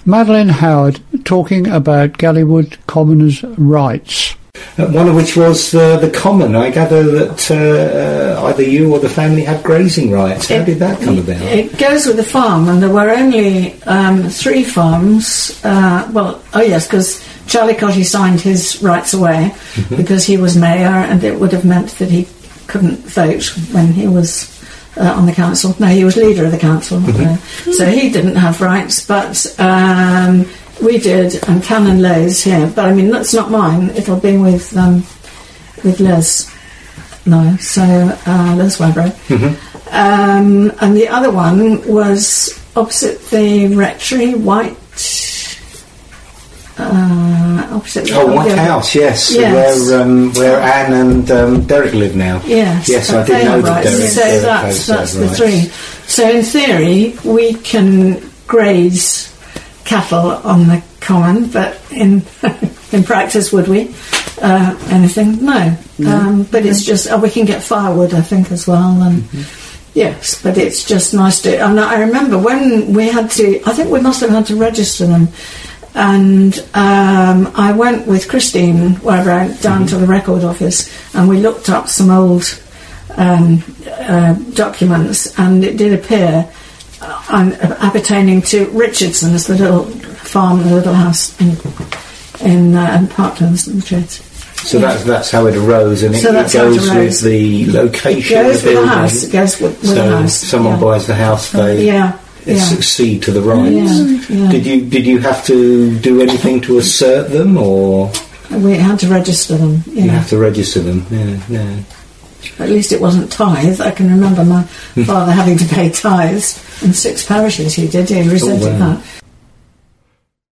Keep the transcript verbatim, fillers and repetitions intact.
Madeline Howard talking about Gallywood commoners' rights. Uh, one of which was uh, the common. I gather that uh, uh, either you or the family had grazing rights. How it, did that come about? It goes with the farm, and there were only um, three farms. Uh, well, oh yes, because Charlie Cotty signed his rights away mm-hmm. because he was mayor, and it would have meant that he couldn't vote when he was uh, on the council. No, he was leader of the council, mm-hmm. uh, so he didn't have rights, but... Um, we did, and Canon Lay's here, but I mean that's not mine. It'll be with um, with Les. No, so uh, Les Webber. Mm-hmm. Um, and the other one was opposite the rectory, White. Uh, opposite. The oh, White House, yes, yes. where um, where Anne and um, Derek live now. Yes, yes, I did know that Derek. So Derek that's that's the rights. three. So in theory, we can graze cattle on the common, but in in practice, would we? Uh, anything? No. Mm-hmm. Um, but it's just oh, we can get firewood, I think, as well. And mm-hmm. yes, but it's just nice to. And I remember when we had to. I think we must have had to register them. And um, I went with Christine, wherever I down mm-hmm. to the record office, and we looked up some old um, uh, documents, and it did appear. I'm appertaining to Richardson's, the little farm, the little house in in, uh, in Parklands, in Madrid. So yeah. that's that's how it arose, and it, so it goes it with the location it goes of the building. With the house. It goes with, with so the house. someone yeah. buys the house, they yeah. Yeah. succeed to the rights. Yeah. Yeah. Did you did you have to do anything to assert them, or we had to register them? Yeah. You have to register them. Yeah, yeah. At least it wasn't tithe. I can remember my father having to pay tithes in six parishes. He did. He resented oh, wow. that.